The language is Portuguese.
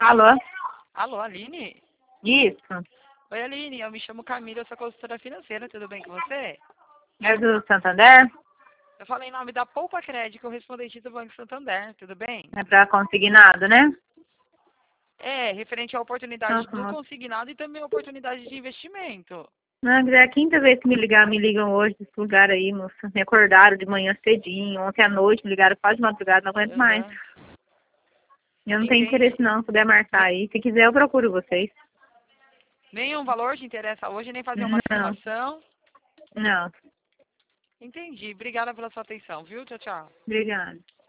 Alô? Alô, Aline? Isso. Oi, Aline, eu me chamo Camila, eu sou consultora financeira, tudo bem com você? É do Santander? Eu falei em nome da Poupa Crédito, correspondente do Banco Santander, tudo bem? É pra consignado, né? É, referente à oportunidade Nossa, do moça. consignado e também à oportunidade de investimento. Não, é a quinta vez que me ligam hoje desse lugar aí, moça. Me acordaram de manhã cedinho, ontem à noite me ligaram quase de madrugada, não aguento mais. Aham. Eu não tenho Entendi. interesse não, se puder marcar aí. Se quiser eu procuro vocês. Nenhum valor te interessa hoje, nem fazer uma Não, simulação? não. Entendi. Obrigada pela sua atenção, viu? Tchau, tchau. Obrigada.